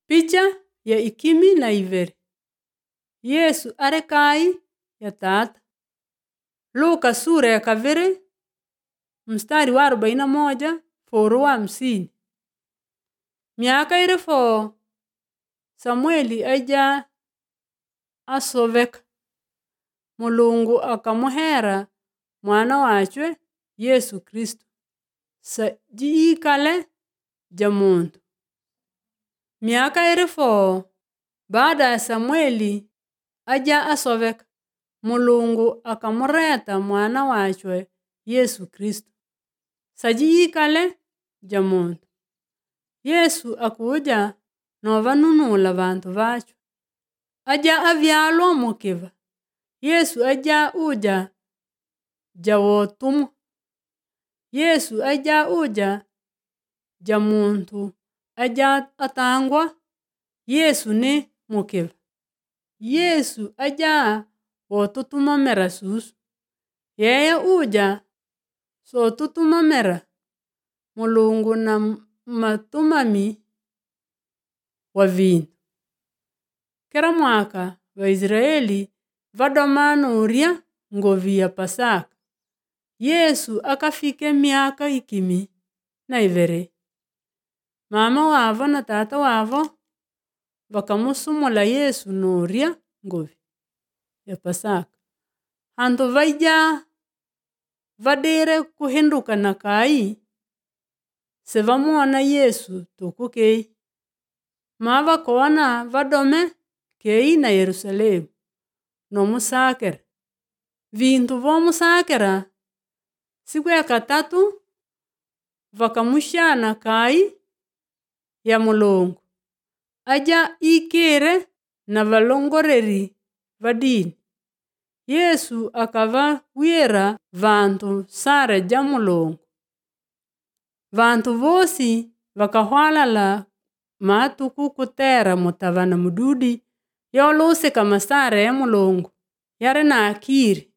Picha ya 12. Yesu arekai ya tata. Luka sura ya 2 mstari wa 41 foro wa 50. Miaka irefo Samueli aja asoveka. Mulungu akamuhera mwana wachwe Yesu Kristo. Sajikale jamuntu. Miaka irefo baada ya Samueli aja asoveka. Mulungu akamureta mwana wachwe Yesu Kristo. Sajikale jamuntu. Yesu akuja novanunula vantu vachu. Aja avyalwa mukiva. Yesu aja uja jawotumu. Yesu aja uja jamuntu. Aja atangwa. Yesu ni mukiva. Yesu aja wotutumamera susu. Yeye uja so tutumamera Mulungu na matumami wa vintu. Kera mwaka wa Israeli vadomano uria ngovi ya Pasaka. Yesu akafike miaka 12. Mama wavo na tata wavo wakamusumula Yesu nuria ngovi ya Pasaka. Hantu vaija vadire kuhinduka na kai sevamuona Yesu tukukei. Mava kona vadome kei na Yerusalemu no musakera. Vintu vo musakera siku ya 3 vakamushana kai ya Mulungu. Aja ikire na valongoreri vadini. Yesu akava wira vantu sare ja Mulungu. Vantu vosi vakahwalala matuku kutera mutavana mududi yoluse kama sare ya Mulungu yare na akiri.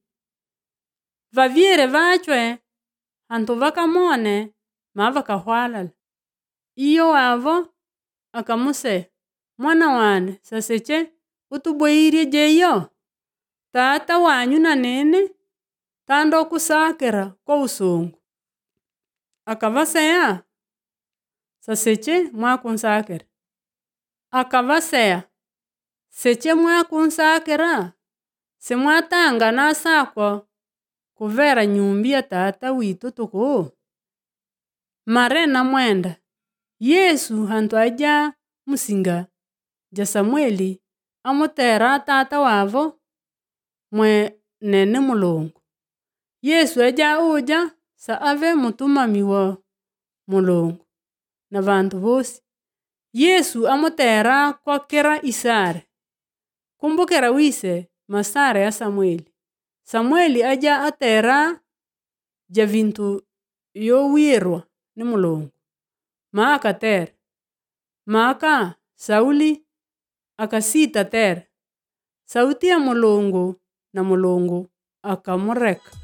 Vaviere vachwe hantu vakamone ma vakahwalala. Iyo wavo akamuse mwana wane saseche utuboirie jeyo. Tata wanyu na nene tando kusakera kwa usungu. Akavasea saseche mwa kunsakera. Akavasea seche mwa kunsakera se mwatanga na sakwa kuvera nyumbi ya tata witu tuku. Mare na mwenda. Yesu hantu aja musinga ja Samueli amutera tata wavo mwe nene Mulungu. Yesu aja uja sa ave mutumami wa Mulungu na vantu vosi. Yesu amutera kwa kera isare. Kumbukera wise masare ya Samueli. Samueli aja atera ja vintu yo wirwa ni Mulungu. Maaka ter. Maaka Sauli akasita ter. Sauti ya Mulungu na Mulungu akamureka.